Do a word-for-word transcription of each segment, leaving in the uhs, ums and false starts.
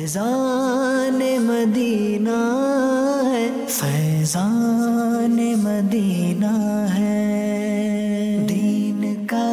فیضان مدینہ ہے، فیضان مدینہ ہے، دین کا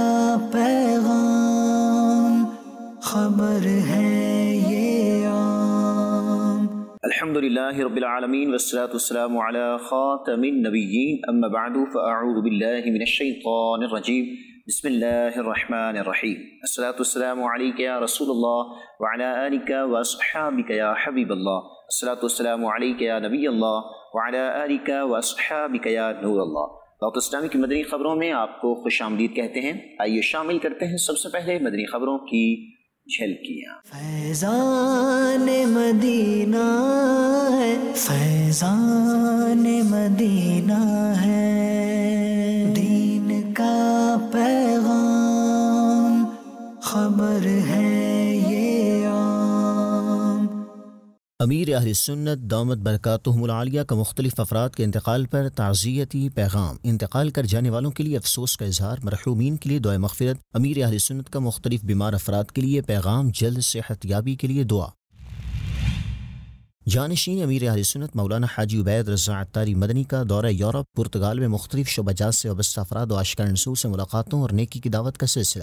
پیغام خبر ہے یہ عام۔ الحمدللہ رب العالمین والصلاة والسلام علی خاتم النبیین، اما بعد فاعوذ باللہ من الشیطان الرجیم، بسم اللہ الرحمن الرحیم۔ الصلاة والسلام علیک یا رسول اللہ وعلی آلک واصحابک یا حبیب اللہ، الصلاة والسلام علیک یا نبی اللہ وعلی آلک واصحابک یا نور اللہ۔ دعوت اسلامی کی مدنی خبروں میں آپ کو خوش آمدید کہتے ہیں۔ آئیے شامل کرتے ہیں سب سے پہلے مدنی خبروں کی جھلکیاں۔ فیضان مدینہ ہے، فیضان مدینہ ہے، دین کا پیغام خبر ہے یہ عام۔ امیر اہل سنت دامت برکاتہم العالیہ کا مختلف افراد کے انتقال پر تعزیتی پیغام۔ انتقال کر جانے والوں کے لیے افسوس کا اظہار، مرحومین کے لیے دعائے مغفرت۔ امیر اہل سنت کا مختلف بیمار افراد کے لیے پیغام، جلد صحت یابی کے لیے دعا۔ جانشین امیر اہل سنت مولانا حاجی عبید رضا عطاری مدنی کا دورہ یورپ، پرتگال میں مختلف شعبہ جات سے وابستہ افراد و عاشقان رسول سے ملاقاتوں اور نیکی کی دعوت کا سلسلہ۔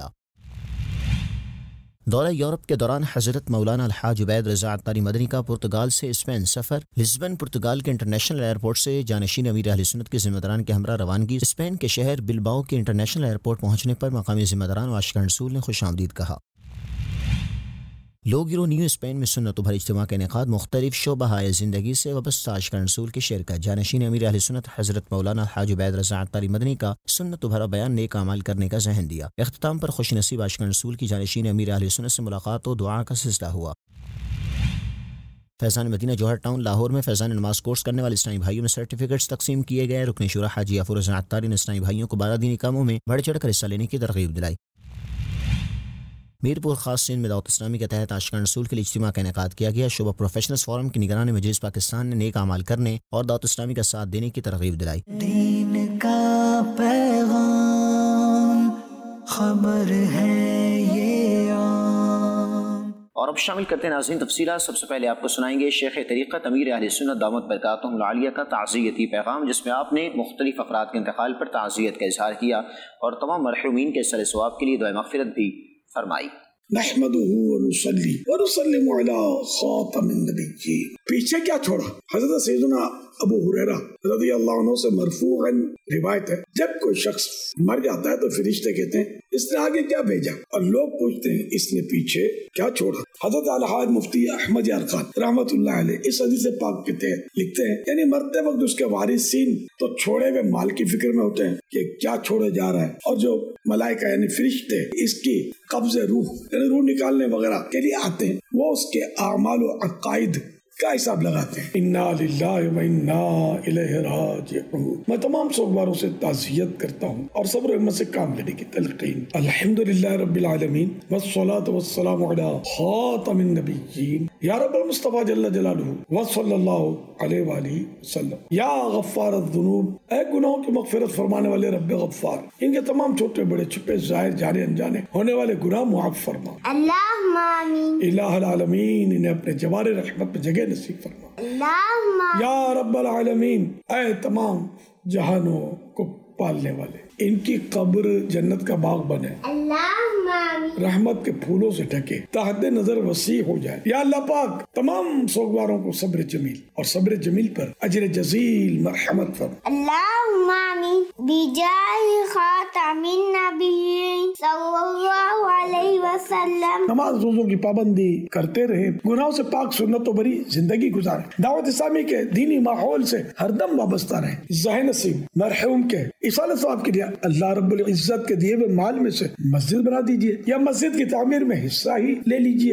دورہ یورپ کے دوران حضرت مولانا الحاج عبید رضا عطاری مدنی کا پرتگال سے اسپین سفر۔ لزبن پرتگال کے انٹرنیشنل ایئرپورٹ سے جانشین امیر اہل سنت کے ذمہ داران کے ہمراہ روانگی۔ اسپین کے شہر بلباؤ کے انٹرنیشنل ایئرپورٹ پہنچنے پر مقامی ذمہ داران و عاشقان رسول نے خوش آمدید کہا۔ لوگ گرو نیو اسپین میں سنت و بھر اجتماع کا انعقاد، مختلف شعبہ زندگی سے وابستہ عاشقان رسول کی شرکت۔ جانشین امیر اہل سنت حضرت مولانا الحاج عبید رضا عطاری مدنی کا سنت و بھرا بیان، نیک اعمال کرنے کا ذہن دیا۔ اختتام پر خوش نصیب عاشقان رسول کی جانشین امیر اہل سنت سے ملاقات و دعا کا سلسلہ ہوا۔ فیضان مدینہ جوہر ٹاؤن لاہور میں فیضان نماز کورس کرنے والے اسلامی بھائیوں میں سرٹیفکیٹس تقسیم کیے گئے۔ رکن شورا حاجی غفور رضا عطاری نے اسلامی بھائیوں کو بارہ دینی کاموں میں بڑھ چڑھ کر حصہ لینے کی ترغیب دلائی۔ میرپور خاص سندھ میں دعوت اسلامی کے تحت عاشقان رسول کے لیے اجتماع کا انعقاد کیا گیا۔ شعبہ پروفیشنلز فورم کی نگرانی مجلس پاکستان نے نیک اعمال کرنے اور دعوت اسلامی کا ساتھ دینے کی ترغیب دلائی۔ دین کا پیغام خبر ہے یہ عام۔ اور اب شامل کرتے ہیں ناظرین تفصیلات۔ سب سے پہلے آپ کو سنائیں گے شیخ طریقت امیر اہل سنت دامت برکاتہم العالیہ کا تعزیتی پیغام، جس میں آپ نے مختلف افراد کے انتقال پر تعزیت کا اظہار کیا اور تمام مرحومین کے سر ثواب کے لیے دعائے مغفرت بھی فرمائی۔ نحمده ونصلي ونسلم على خاتم النبيين۔ پیچھے کیا چھوڑا؟ حضرت سیدنا ابو ہریرہ رضی اللہ عنہ سے مرفوعاً روایت ہے، جب کوئی شخص مر جاتا ہے تو فرشتے کہتے ہیں اس نے آگے کیا بھیجا، اور لوگ پوچھتے ہیں اس نے پیچھے کیا چھوڑا۔ حضرت الحاج مفتی احمد یارخان رحمۃ اللہ علیہ اس حدیث پاک کے تحت لکھتے ہیں، یعنی مرتے وقت اس کے وارثین تو چھوڑے ہوئے مال کی فکر میں ہوتے ہیں کہ کیا چھوڑے جا رہا ہے، اور جو ملائکہ یعنی فرشتے اس کی قبض روح یعنی روح نکالنے وغیرہ کے لیے آتے ہیں، وہ اس کے اعمال و عقائد کا حساب لگاتے ہیں۔ انا للہ و انا الیہ راجعون۔ میں تمام سوگواروں سے تعزیت کرتا ہوں اور صبر و ہمت سے کام لینے کی تلقین۔ الحمدللہ رب العالمین والصلاة والسلام علی خاتم النبیین یا رب المصطفیٰ جل جلالہ وصلی اللہ علیہ وآلہ وسلم۔ یا غفار الذنوب، اے گناہوں کی مغفرت فرمانے والے رب غفار، ان کے تمام چھوٹے بڑے چھپے ظاہر جانے انجانے ہونے والے گناہ معاف فرما۔ اللہم آمین۔ الہ العالمین، انہیں اپنے جوار رحمت پہ جگہ نصیب فرما۔ اللہم یا رب العالمین، اے تمام جہانوں کو پالنے والے، ان کی قبر جنت کا باغ بنے، اللہم آمین، رحمت کے پھولوں سے ڈھکے، تحت نظر وسیع ہو جائے۔ یا اللہ پاک تمام سوگواروں کو صبر جمیل اور صبر جمیل پر اجر جزیل مرحمت فرما۔ اللہم آمین، بجاہ خاتم النبیین صلی اللہ علیہ وسلم۔ نماز روزوں کی پابندی کرتے رہے، گناہوں سے پاک سنت و بری زندگی گزارے، دعوت اسلامی کے دینی ماحول سے ہر دم وابستہ رہے۔ ذہن نصیب مرحوم کے اصالہ ثواب کے لیے اللہ رب العزت کے دیے ہوئے مال میں سے مسجد بنا دیجئے یا مسجد کی تعمیر میں حصہ ہی لے لیجئے۔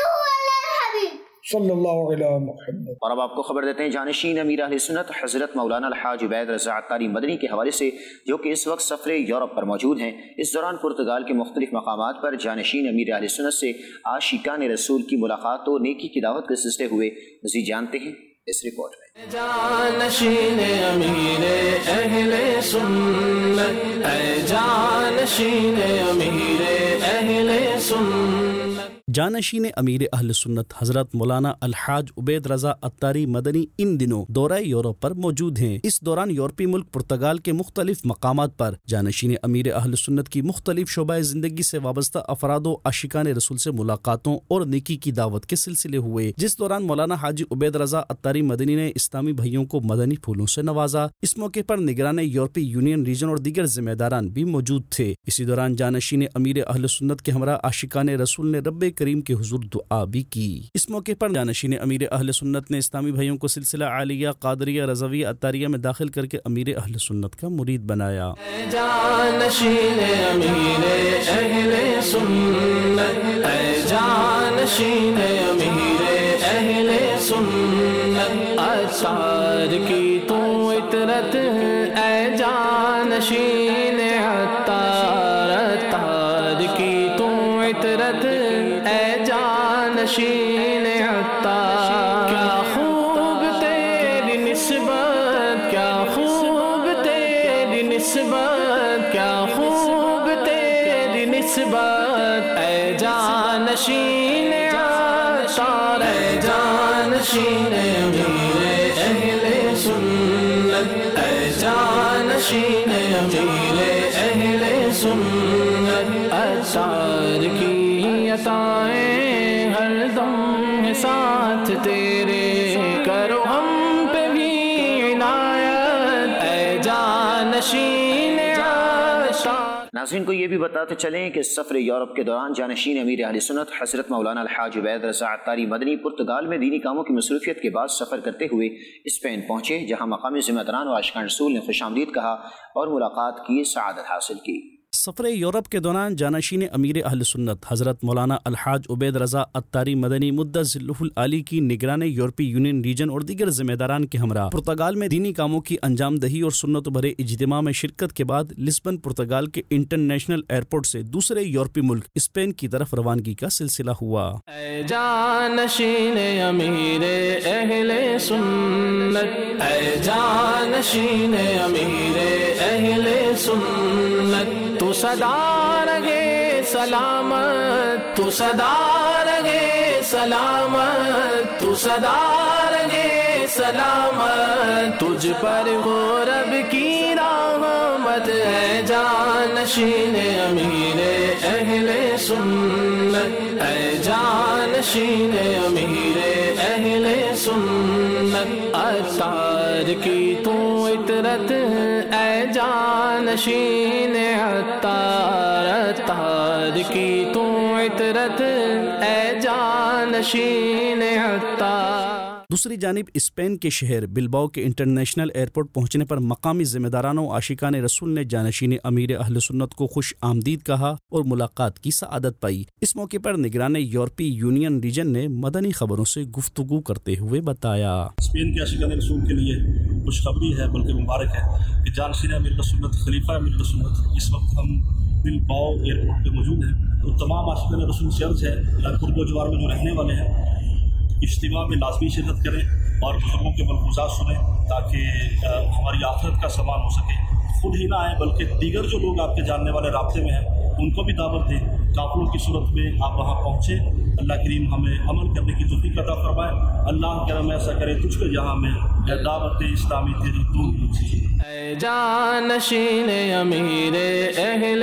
صلی اللہ علیہ محمد۔ اور اب آپ کو خبر دیتے ہیں جانشین امیر اہل سنت حضرت مولانا الحاج عبید رضا عطاری مدنی کے حوالے سے، جو کہ اس وقت سفر یورپ پر موجود ہیں۔ اس دوران پرتگال کے مختلف مقامات پر جانشین امیر اہل سنت سے عاشقان رسول کی ملاقات و نیکی کی دعوت کے سلسلے ہوئے۔ مزید جانتے ہیں اس رپورٹ میں۔ جانشین امیر اہل سنت، اے جانشین امیر اہل سنت۔ جانشین امیر اہل سنت حضرت مولانا الحاج عبید رضا عطاری مدنی ان دنوں دورہ یورپ پر موجود ہیں۔ اس دوران یورپی ملک پرتگال کے مختلف مقامات پر جانشین امیر اہل سنت کی مختلف شعبہ زندگی سے وابستہ افراد و عاشقان رسول سے ملاقاتوں اور نیکی کی دعوت کے سلسلے ہوئے، جس دوران مولانا حاجی عبید رضا عطاری مدنی نے اسلامی بھائیوں کو مدنی پھولوں سے نوازا۔ اس موقع پر نگران یورپی یونین ریجن اور دیگر ذمہ داران بھی موجود تھے۔ اسی دوران جانشین امیر اہل سنت کے ہمراہ عاشقان رسول نے رب کریم کے حضور دعا بھی کی۔ اس موقع پر جانشین امیر اہل سنت نے اسلامی بھائیوں کو سلسلہ عالیہ قادریہ رضویہ عطاریہ میں داخل کر کے امیر اہل سنت کا مرید بنایا۔ جانشین امیر اہل سنت، اے جانشین امیر اہل سنت، اثار کی تو اطرت، اے جانشین عطار، عطار کی تو اطرت، اے جانشین عطار۔ کیا خوب تیری نسبت، کیا خوب تیری نسبت، کیا خوب تیری نسبت، اے جانشین عطار، اے جانشین امیر اہل سنت، اے جانشین امیر اہل سنت، عطار کی عطائیں ہر دم ساتھ تیرے، کرو ہم پہ بھی عنایت، اے جانشین عطار۔ ناظرین کو یہ بھی بتاتے چلیں کہ سفر یورپ کے دوران جانشین امیر اہل سنت حضرت مولانا الحاج عبید رضا عطاری مدنی پرتگال میں دینی کاموں کی مصروفیت کے بعد سفر کرتے ہوئے اسپین پہنچے، جہاں مقامی ذمہ داران و عاشقان رسول نے خوش آمدید کہا اور ملاقات کی سعادت حاصل کی۔ سفر یورپ کے دوران جانشین امیر اہل سنت حضرت مولانا الحاج عبید رضا عطاری مدنی مدث ذلہ العالی کی نگران یورپی یونین ریجن اور دیگر ذمہ داران کے ہمراہ پرتگال میں دینی کاموں کی انجام دہی اور سنت بھرے اجتماع میں شرکت کے بعد لسبن پرتگال کے انٹرنیشنل ایئرپورٹ سے دوسرے یورپی ملک اسپین کی طرف روانگی کا سلسلہ ہوا۔ اے جانشین امیر اہل سنت، اے جانشین امیر اہل سنت، تو سدا رہے سلامت، تو سدا رہے سلامت، تو سدا رہے سلامت، تجھ پر ہو رب کی رحمت، اے جانشین امیر اہل سنت، اے جانشین امیر اہل سنت، عطار کی تو اطرت، اے جانشین عطار، عطار کی تو اطرت، اے جانشین عطار۔ دوسری جانب اسپین کے شہر بلباؤ کے انٹرنیشنل ایئرپورٹ پہنچنے پر مقامی ذمہ دارانوں و عاشقان رسول نے جانشین امیر اہل سنت کو خوش آمدید کہا اور ملاقات کی سعادت پائی۔ اس موقع پر نگران یورپی یونین ریجن نے مدنی خبروں سے گفتگو کرتے ہوئے بتایا۔ اسپین کے عاشقان رسول کے لیے خوشخبری ہے بلکہ مبارک ہے کہ جانشین امیر سنت خلیفہ امیر سنت اس وقت ہم بلباؤ ایئرپورٹ پہ موجود ہیں۔ تو تمام عاشقان رسول سے عرض ہے قرب و جوار میں جو رہنے والے ہیں اجتماع میں لازمی شرکت کریں اور بزرگوں کے ملفوظات سنیں تاکہ ہماری آخرت کا سامان ہو سکے۔ خود ہی نہ آئیں بلکہ دیگر جو لوگ آپ کے جاننے والے رابطے میں ہیں ان کو بھی دعوت دیں، قافلوں کی صورت میں آپ وہاں پہنچیں۔ اللہ کریم ہمیں عمل کرنے کی توفیق عطا فرمائے۔ اللہ کرم ایسا کرے تجھ کو جہاں میں دعوت اسلامی تیری دور۔ اے جانشین امیر اہل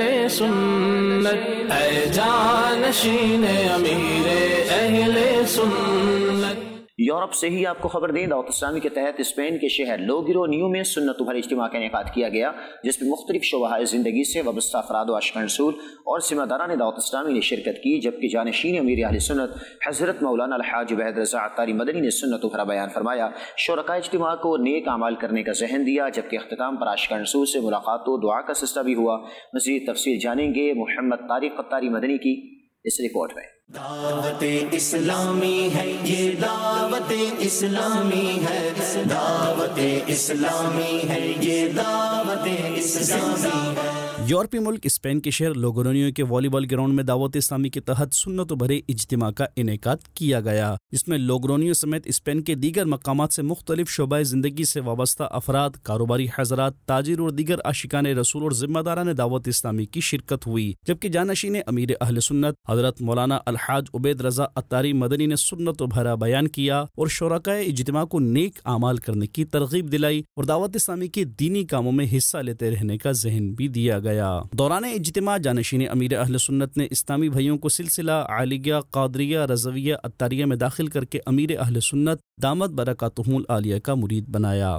سنت، اے جانشین امیر اہل سنت۔ یورپ سے ہی آپ کو خبر دیں، دعوت اسلامی کے تحت اسپین کے شہر لوگرونیو میں سنت بھر اجتماع کا انعقاد کیا گیا، جس میں مختلف شعبہ زندگی سے وابستہ افراد و عاشقان رسول اور ذمہ داران دعوت اسلامی نے شرکت کی، جبکہ جانشین امیر اہل سنت حضرت مولانا الحاج عبید رضا عطاری مدنی نے سنت بھرا بیان فرمایا، شرکاء اجتماع کو نیک اعمال کرنے کا ذہن دیا، جبکہ اختتام پر عاشقان رسول سے ملاقات و دعا کا سلسلہ بھی ہوا۔ مزید تفصیل جانیں گے محمد طارق عطاری مدنی کی اس رپورٹ میں۔ دعوت اسلامی ہے یہ، دعوت اسلامی ہے، دعوت اسلامی ہے یہ، دعوت اسلامی ہے۔ یورپی ملک اسپین کے شہر لوگرونیو کے والی بال گراؤنڈ میں دعوت اسلامی کے تحت سنت و بھرے اجتماع کا انعقاد کیا گیا، جس میں لوگرونیو سمیت اسپین کے دیگر مقامات سے مختلف شعبۂ زندگی سے وابستہ افراد، کاروباری حضرات، تاجر اور دیگر عاشقان رسول اور ذمہ داران دعوت اسلامی کی شرکت ہوئی، جبکہ جانشین امیر اہل سنت حضرت مولانا الحاج عبید رضا عطاری مدنی نے سنت و بھرا بیان کیا اور شرکائے اجتماع کو نیک اعمال کرنے کی ترغیب دلائی اور دعوت اسلامی کے دینی کاموں میں حصہ لیتے رہنے کا ذہن بھی دیا گیا۔ دوران اجتماع جانشین امیر اہل سنت نے اسلامی بھائیوں کو سلسلہ عالیہ قادریہ رضویہ عطاریہ میں داخل کر کے امیر اہل سنت دامت برکاتہم العالیہ کا مرید بنایا۔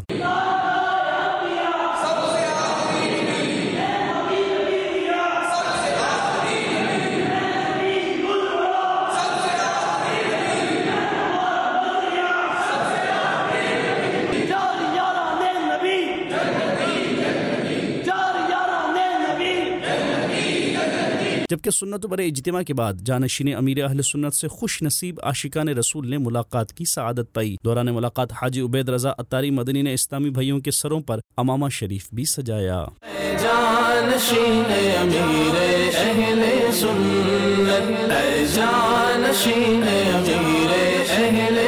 جبکہ سنت و برے اجتماع کے بعد جانشین امیر اہل سنت سے خوش نصیب عاشقان رسول نے ملاقات کی سعادت پائی۔ دوران ملاقات حاجی عبید رضا عطاری مدنی نے اسلامی بھائیوں کے سروں پر امامہ شریف بھی سجایا۔ جانشین امیر اہل سنت، اے جانشین امیر اہل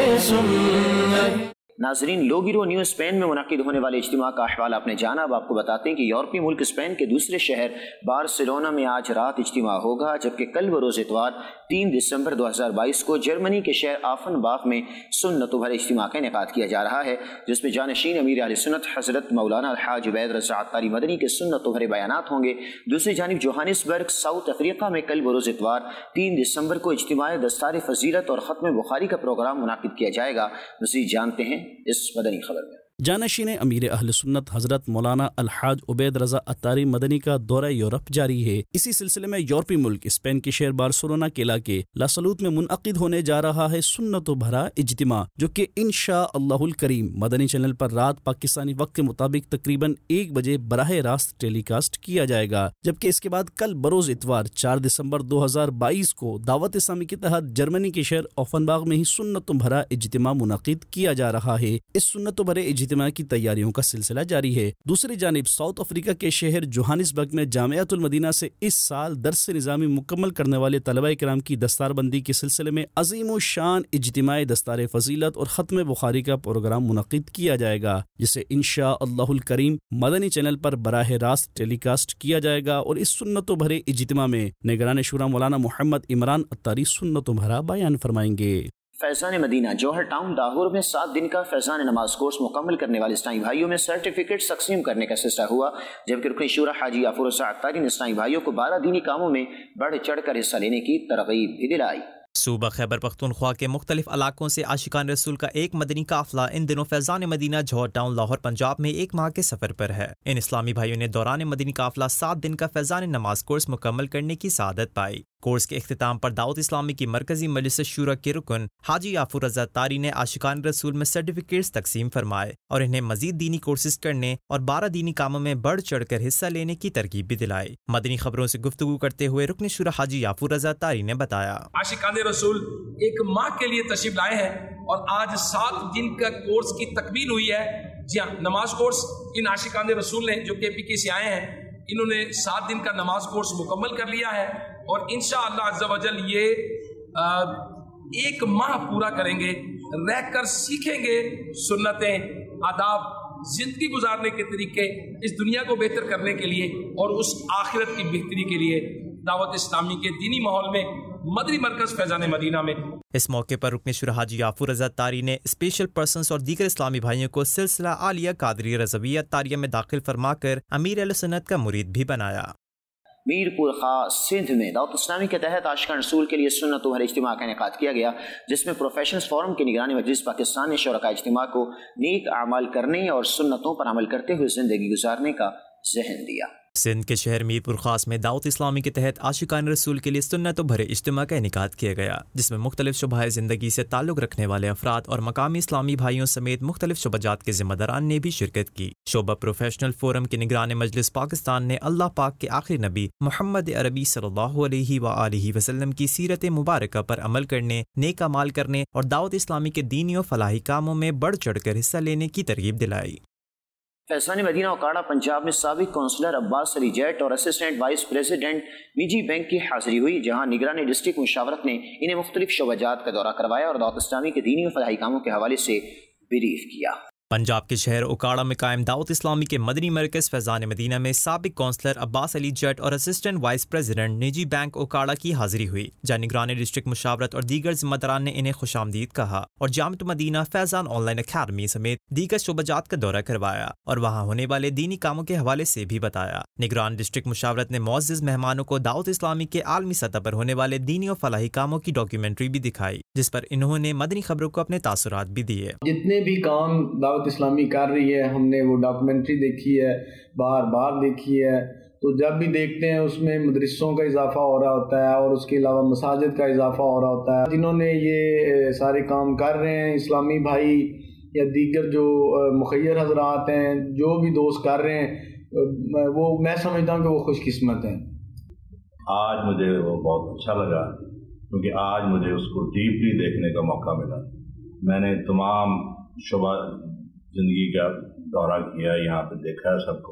سنت۔ ناظرین، لوگیرو نیو اسپین میں منعقد ہونے والے اجتماع کا احوال آپ نے جانا۔ اب آپ کو بتاتے ہیں کہ یورپی ملک اسپین کے دوسرے شہر بارسلونا میں آج رات اجتماع ہوگا، جبکہ کل بروز اتوار تین دسمبر دو ہزار بائیس کو جرمنی کے شہر آفن باغ میں سنت و بھرے اجتماع کا انعقاد کیا جا رہا ہے، جس میں جانشین امیر اہل سنت حضرت مولانا الحاج عبید رضا عطاری مدنی کے سنت و بھرے بیانات ہوں گے۔ دوسری جانب جوہانسبرگ ساؤتھ افریقہ میں کل بروز اتوار تین دسمبر کو اجتماع دستار فضیلت اور ختم بخاری کا پروگرام منعقد کیا جائے گا۔ مزید جانتے ہیں اس مدنی خبر میں۔ جانشین امیر اہل سنت حضرت مولانا الحاج عبید رضا عطاری مدنی کا دورہ یورپ جاری ہے۔ اسی سلسلے میں یورپی ملک اسپین کے شہر بارسلونا کے علاقے لا سلوت میں منعقد ہونے جا رہا ہے سنت و بھرا اجتماع، جو کہ انشاء اللہ الکریم مدنی چینل پر رات پاکستانی وقت کے مطابق تقریباً ایک بجے براہ راست ٹیلی کاسٹ کیا جائے گا، جبکہ اس کے بعد کل بروز اتوار چار دسمبر دو ہزار بائیس کو دعوت اسلامی کے تحت جرمنی کے شہر آفن باغ میں ہی سنت و بھرا اجتماع منعقد کیا جا رہا ہے۔ اس سنت و بھرے اجتماع کی تیاریوں کا سلسلہ جاری ہے۔ دوسری جانب ساؤتھ افریقہ کے شہر جوہانسبرگ میں جامعۃ المدینہ سے اس سال درس نظامی مکمل کرنے والے طلبہ کرام کی دستار بندی کے سلسلے میں عظیم و شان اجتماع دستار فضیلت اور ختم بخاری کا پروگرام منعقد کیا جائے گا، جسے انشاء اللہ الکریم مدنی چینل پر براہ راست ٹیلی کاسٹ کیا جائے گا، اور اس سنت و بھرے اجتماع میں نگران شورا مولانا محمد عمران عطاری سنت و بھرا بیان فرمائیں گے۔ فیضان مدینہ جوہر ٹاؤن لاہور میں سات دن کا فیضان نماز کورس مکمل کرنے والے اسلامی بھائیوں میں سرٹیفکیٹ تقسیم کرنے کا سلسلہ ہوا، جبکہ رکن شورا حاجی یافور رضا عطاری نے اسلامی بھائیوں کو بارہ دینی کاموں میں بڑھ چڑھ کر حصہ لینے کی ترغیب بھی دلائی۔ صوبہ خیبر پختونخوا کے مختلف علاقوں سے عاشقان رسول کا ایک مدنی قافلہ ان دنوں فیضان مدینہ جوہر ٹاؤن لاہور پنجاب میں ایک ماہ کے سفر پر ہے۔ ان اسلامی بھائیوں نے دوران مدنی قافلہ سات دن کا فیضان نماز کورس مکمل کرنے کی سعادت پائی۔ کورس کے اختتام پر دعوت اسلامی کی مرکزی مجلس شورا کے رکن حاجی یافور رضا عطاری نے عاشقان رسول میں سرٹیفکیٹس تقسیم فرمائے اور انہیں مزید دینی کورسز کرنے اور بارہ دینی کاموں میں بڑھ چڑھ کر حصہ لینے کی ترغیب بھی دلائی۔ مدنی خبروں سے گفتگو کرتے ہوئے رکن شورا حاجی یافور رضا عطاری نے بتایا، عاشقان رسول ایک ماہ کے لیے تشریف لائے ہیں اور آج سات دن کا کورس کی تکمیل ہوئی ہے۔ جی ہاں، نماز کورس ان عاشقان رسول نے جو کے پی کے سے آئے ہیں، انہوں نے سات دن کا نماز کورس مکمل کر لیا ہے اور انشاءاللہ عز و جل یہ ایک ماہ پورا کریں گے، رہ کر سیکھیں گے سنتیں، آداب، زندگی گزارنے کے طریقے، اس دنیا کو بہتر کرنے کے لیے اور اس آخرت کی بہتری کے لیے دعوت اسلامی کے دینی ماحول میں مدنی مرکز فیضان مدینہ میں۔ اس موقع پر رکن شورا حاجی یافور رضا عطاری نے اسپیشل پرسنز اور دیگر اسلامی بھائیوں کو سلسلہ عالیہ قادری رضویہ عطاریہ میں داخل فرما کر امیر اہل سنت کا مرید بھی بنایا۔ میر پور خاص سندھ میں دعوت اسلامی کے تحت عاشقان رسول کے لیے سنت و بھرے اجتماع کا انعقاد کیا گیا، جس میں پروفیشنلز فورم کے نگران مجلس پاکستان نے شرکاء اجتماع کو نیک اعمال کرنے اور سنتوں پر عمل کرتے ہوئے زندگی گزارنے کا ذہن دیا۔ سندھ کے شہر میر پور خاص میں دعوت اسلامی کے تحت عاشقان رسول کے لیے سنت و بھرے اجتماع کا انعقاد کیا گیا، جس میں مختلف شعبہ زندگی سے تعلق رکھنے والے افراد اور مقامی اسلامی بھائیوں سمیت مختلف شعبہ جات کے ذمہ داران نے بھی شرکت کی۔ شعبہ پروفیشنل فورم کے نگران مجلس پاکستان نے اللہ پاک کے آخری نبی محمد عربی صلی اللہ علیہ وآلہ وسلم کی سیرت مبارکہ پر عمل کرنے، نیک اعمال کرنے اور دعوت اسلامی کے دینی و فلاحی کاموں میں بڑھ چڑھ کر حصہ لینے کی ترغیب دلائی۔ فیضان مدینہ اوکاڑا پنجاب میں سابق کونسلر عباس علی جیٹ اور اسسٹنٹ وائس پریزیڈنٹ نجی بینک کی حاضری ہوئی، جہاں نگران ڈسٹرکٹ مشاورت نے انہیں مختلف شعبہ جات کا دورہ کروایا اور دعوت اسلامی کے دینی و فلاحی کاموں کے حوالے سے بریف کیا۔ پنجاب کے شہر اوکاڑا میں قائم دعوت اسلامی کے مدنی مرکز فیضان مدینہ میں سابق کونسلر عباس علی جٹ اور اسسٹنٹ وائس پریزیڈنٹ نجی بینک اوکاڑا کی حاضری ہوئی، جہاں نگران ڈسٹرکٹ مشاورت اور دیگر ذمہ داران نے انہیں خوش آمدید کہا اور جامعۃ مدینہ فیضان آن لائن اکیڈمی سمیت دیگر شعبہ جات کا دورہ کروایا اور وہاں ہونے والے دینی کاموں کے حوالے سے بھی بتایا۔ نگران ڈسٹرکٹ مشاورت نے معزز مہمانوں کو دعوت اسلامی کے عالمی سطح پر ہونے والے دینی و فلاحی کاموں کی ڈاکیومنٹری بھی دکھائی، جس پر انہوں نے مدنی خبروں کو اپنے تاثرات بھی دیے۔ جتنے بھی کام دعوت اسلامی کر ہے، ہم نے وہ ڈاکومنٹری دیکھی ہے، بار بار دیکھی ہے، تو جب بھی دیکھتے ہیں اس میں مدرسوں کا اضافہ ہو رہا ہوتا ہے اور اس کے علاوہ مساجد کا اضافہ ہو رہا ہوتا ہے۔ جنہوں نے یہ سارے کام کر رہے ہیں، اسلامی بھائی یا دیگر جو مخیر حضرات ہیں، جو بھی دوست کر رہے ہیں، وہ میں سمجھتا ہوں کہ وہ خوش قسمت ہیں۔ آج مجھے وہ بہت اچھا لگا کیونکہ آج مجھے اس کو ڈیپلی دیکھنے کا موقع ملا۔ میں نے تمام شعبہ زندگی کا دورہ کیا، یہاں پہ دیکھا ہے سب کو،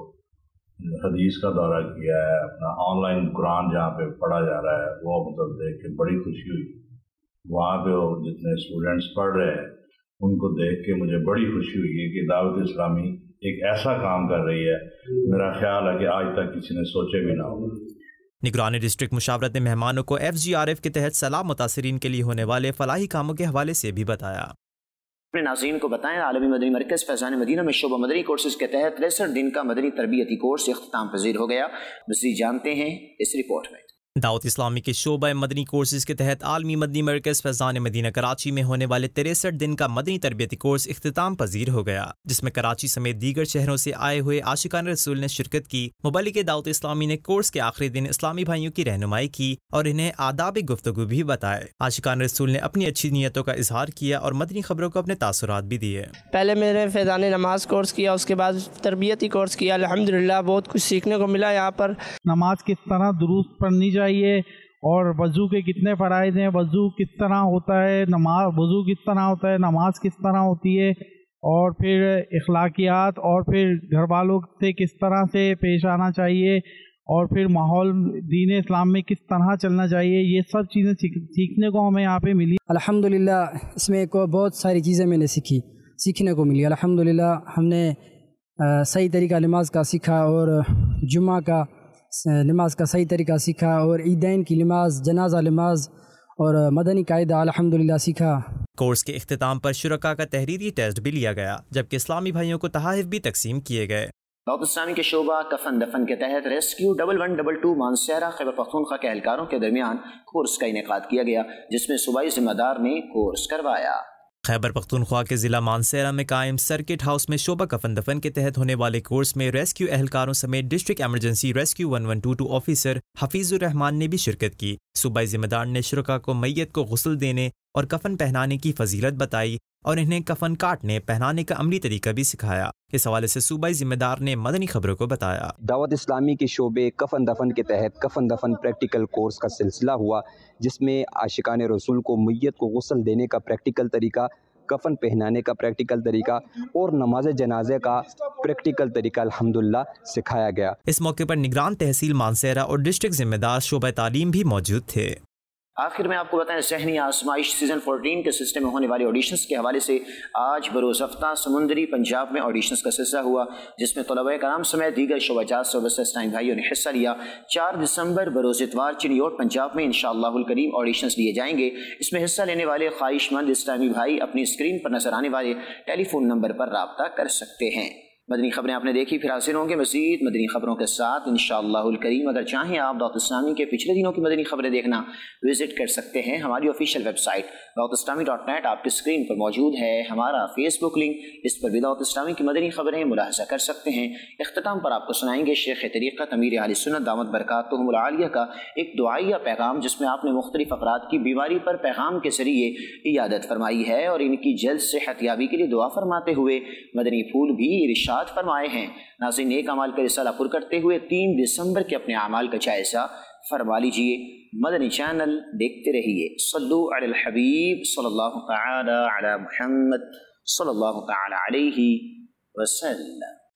حدیث کا دورہ کیا ہے، اپنا آن لائن قرآن جہاں پہ پڑھا جا رہا ہے وہ مطلب دیکھ کے بڑی خوشی ہوئی۔ وہاں پہ وہ جتنے اسٹوڈنٹس پڑھ رہے ہیں ان کو دیکھ کے مجھے بڑی خوشی ہوئی ہے کہ دعوت اسلامی ایک ایسا کام کر رہی ہے، میرا خیال ہے کہ آج تک کسی نے سوچے بھی نہ ہو۔ نگران ڈسٹرکٹ مشاورت نے مہمانوں کو ایف جی آر ایف کے تحت سیلاب متاثرین کے لیے ہونے والے فلاحی کاموں کے حوالے سے بھی بتایا۔ اپنے ناظرین کو بتائیں، عالمی مدنی مرکز فیضان مدینہ میں شعبہ مدنی کورسز کے تحت تریسٹھ دن کا مدنی تربیتی کورس اختتام پذیر ہو گیا۔ مزید جانتے ہیں اس رپورٹ میں۔ دعوت اسلامی کے شعبہ مدنی کورسز کے تحت عالمی مدنی مرکز فیضان مدینہ کراچی میں ہونے والے تریسٹھ دن کا مدنی تربیتی کورس اختتام پذیر ہو گیا، جس میں کراچی سمیت دیگر شہروں سے آئے ہوئے عاشقان رسول نے شرکت کی۔ مبلغ دعوت اسلامی نے کورس کے آخری دن اسلامی بھائیوں کی رہنمائی کی اور انہیں آداب گفتگو بھی بتائے۔ عاشقان رسول نے اپنی اچھی نیتوں کا اظہار کیا اور مدنی خبروں کو اپنے تاثرات بھی دیے۔ پہلے میں نے فیضان نماز کورس کیا، اس کے بعد تربیتی کورس کیا، الحمدللہ بہت کچھ سیکھنے کو ملا یہاں پر۔ نماز کس طرح درست پڑھنی چاہیے اور وضو کے کتنے فرائض ہیں، وضو کس طرح ہوتا ہے، نماز وضو کس طرح ہوتا ہے، نماز کس طرح ہوتی ہے، اور پھر اخلاقیات اور پھر گھر والوں سے کس طرح سے پیش آنا چاہیے، اور پھر ماحول دین اسلام میں کس طرح چلنا چاہیے، یہ سب چیزیں سیکھنے کو ہمیں یہاں پہ ملی۔ الحمدللہ اس میں کو بہت ساری چیزیں میں نے سیکھی سیکھنے کو ملی۔ الحمدللہ ہم نے صحیح طریقہ نماز کا سیکھا اور جمعہ کا نماز کا صحیح طریقہ سیکھا اور عیدین کی نماز، جنازہ نماز اور مدنی قاعدہ الحمدللہ سیکھا۔ کورس کے اختتام پر شرکاء کا تحریری ٹیسٹ بھی لیا گیا، جبکہ اسلامی بھائیوں کو تحائف بھی تقسیم کیے گئے۔ دعوت اسلامی کے شعبہ کفن دفن کے تحت rescue double one double two Mansehra Khyber Pakhtunkhwa کے اہلکاروں کے درمیان کورس کا انعقاد کیا گیا، جس میں صوبائی ذمہ دار نے کورس کروایا۔ خیبر پختونخوا کے ضلع مانسہرہ میں قائم سرکٹ ہاؤس میں شعبہ کفن دفن کے تحت ہونے والے کورس میں ریسکیو اہلکاروں سمیت district emergency rescue one one two two officer Hafeez ur-Rehman نے بھی شرکت کی۔ صوبائی ذمہ دار نے شرکاء کو میت کو غسل دینے اور کفن پہنانے کی فضیلت بتائی اور انہیں کفن کاٹنے پہنانے کا عملی طریقہ بھی سکھایا۔ اس حوالے سے صوبائی ذمہ دار نے مدنی خبروں کو بتایا۔ دعوت اسلامی کے شعبے کفن دفن کے تحت کفن دفن پریکٹیکل کورس کا سلسلہ ہوا، جس میں عاشقان رسول کو میت کو غسل دینے کا پریکٹیکل طریقہ، کفن پہنانے کا پریکٹیکل طریقہ اور نماز جنازے کا پریکٹیکل طریقہ الحمدللہ سکھایا گیا۔ اس موقع پر نگران تحصیل مانسہرہ اور ڈسٹرکٹ ذمہ دار شعبہ تعلیم بھی موجود تھے۔ آخر میں آپ کو بتائیں، ذہنی آزمائش سیزن چودہ کے سسٹم میں ہونے والے آڈیشنز کے حوالے سے آج بروز ہفتہ سمندری پنجاب میں آڈیشنز کا سلسلہ ہوا، جس میں طلباء کرام سمیت دیگر شعبہ جات سے وابستہ اسلامی بھائیوں نے حصہ لیا۔ چار دسمبر بروز اتوار چنیوٹ پنجاب میں انشاءاللہ الکریم آڈیشنز لیے جائیں گے۔ اس میں حصہ لینے والے خواہش مند اسلامی بھائی اپنی اسکرین پر نظر آنے والے ٹیلی فون نمبر پر رابطہ کر سکتے ہیں۔ مدنی خبریں آپ نے دیکھی، پھر حاضر ہوں گے مزید مدنی خبروں کے ساتھ انشاءاللہ الکریم۔ اگر چاہیں آپ دعوت اسلامی کے پچھلے دنوں کی مدنی خبریں دیکھنا وزٹ کر سکتے ہیں۔ ہماری آفیشیل ویب سائٹ دعوت اسلامی ڈاٹ نیٹ آپ کی اسکرین پر موجود ہے۔ ہمارا فیس بک لنک، اس پر بھی دعوت اسلامی کی مدنی خبریں ملاحظہ کر سکتے ہیں۔ اختتام پر آپ کو سنائیں گے شیخ طریقت امیر اہل سنت دامت برکاتہم العالیہ کا ایک دعائیہ پیغام، جس میں آپ نے مختلف افراد کی بیماری پر پیغام کے ذریعے عیادت فرمائی ہے اور ان کی جلد صحت یابی کے لیے دعا فرماتے ہوئے مدنی پھول بھی ارشاد فرمائے ہیں۔ ناظرین، نیک اعمال کا رسالہ پر کرتے ہوئے تین دسمبر کے اپنے اعمال کا جائزہ فرما لیجئے۔ مدنی چینل دیکھتے رہیے۔ صلو علی الحبیب صلی اللہ تعالی علی محمد صلی اللہ تعالی علیہ وسلم۔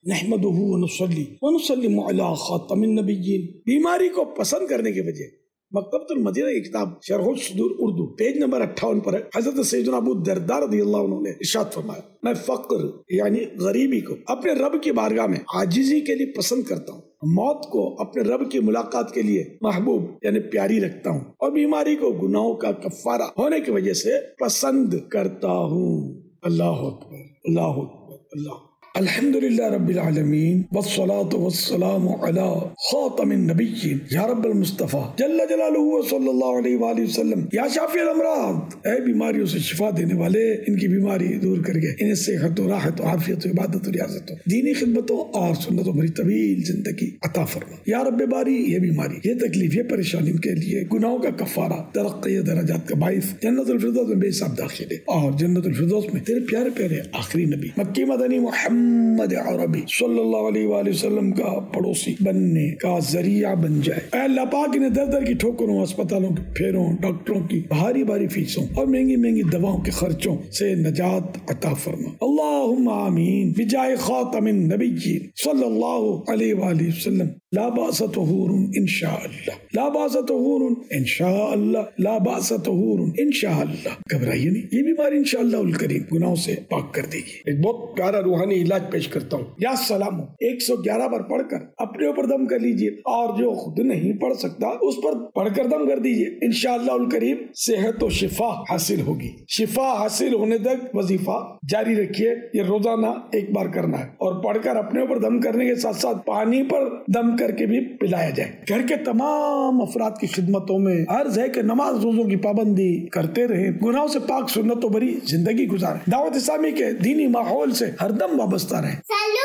نحمدہ ونصلی ونسلم علی خاتم النبیین. بیماری کو پسند کرنے کی وجہ مکتبۃ المدینہ کی کتاب شرح الصدور اردو پیج نمبر اٹھاون پر ہے. حضرت سیدنا ابو الدرداء رضی اللہ عنہ نے ارشاد فرمایا میں فقر یعنی غریبی کو اپنے رب کی بارگاہ میں عاجزی کے لیے پسند کرتا ہوں, موت کو اپنے رب کی ملاقات کے لیے محبوب یعنی پیاری رکھتا ہوں, اور بیماری کو گناہوں کا کفارہ ہونے کی وجہ سے پسند کرتا ہوں. اللہ اکبر اللہ اکبر اللہ. الحمدللہ رب العالمین والصلاة والسلام علی خاتم النبیین یا رب المصطفیٰ جل جلالہ صلی اللہ علیہ وآلہ وسلم. یا شافی الامراض, اے بیماریوں سے شفا دینے والے, ان کی بیماری دور کر کے انہیں صحت و راحت و عافیت و عبادت و ریاضت و دینی خدمتوں اور سنتوں بھری طویل زندگی عطا فرما. یا رب باری, یہ بیماری, یہ تکلیف, یہ پریشانی کے لیے گناہوں کا کفارہ, ترقی درجات کا باعث, جنت الفردوس میں بے حساب داخلے, اور جنت الفردوس میں تیرے پیارے پیارے آخری نبی مکی مدنی محمد محمد عربی صلی اللہ علیہ وآلہ وسلم کا پڑوسی بننے کا ذریعہ بن جائے. اے اللہ پاک نے در در کی ٹھوکروں, اسپتالوں کے پھیروں, ڈاکٹروں کی بھاری بھاری فیسوں اور مہنگی مہنگی دواؤں کے خرچوں سے نجات عطا فرما. اللہم آمین بجائے خاتم النبیین صلی اللہ علیہ وآلہ وسلم. لا باس طہور انشاء اللہ, لا باس طہور انشاء اللہ, لا باس طہور انشاء اللہ. گھبرائیے نہیں, یہ بیماری انشاءاللہ الکریم گناہوں سے پاک کر دے گی. ایک بہت پیارا روحانی علاج پیش کرتا ہوں. یا سلام ایک سو گیارہ بار پڑھ کر اپنے اوپر دم کر لیجئے, اور جو خود نہیں پڑھ سکتا اس پر پڑھ کر دم کر دیجئے. انشاءاللہ الکریم صحت و شفا حاصل ہوگی. شفا حاصل ہونے تک وظیفہ جاری رکھیے, یہ روزانہ ایک بار کرنا ہے, اور پڑھ کر اپنے اوپر دم کرنے کے ساتھ ساتھ پانی پر دم کر کے بھی پلایا جائے. گھر کے تمام افراد کی خدمتوں میں عرض ہے کہ نماز روزوں کی پابندی کرتے رہیں, گناہوں سے پاک سنتوں بری زندگی گزاریں, دعوت اسلامی کے دینی ماحول سے ہر دم وابستہ رہیں.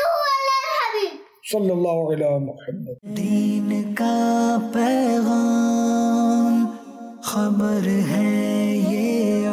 صلی اللہ علیہ محمد. دین کا پیغام خبر ہے یہ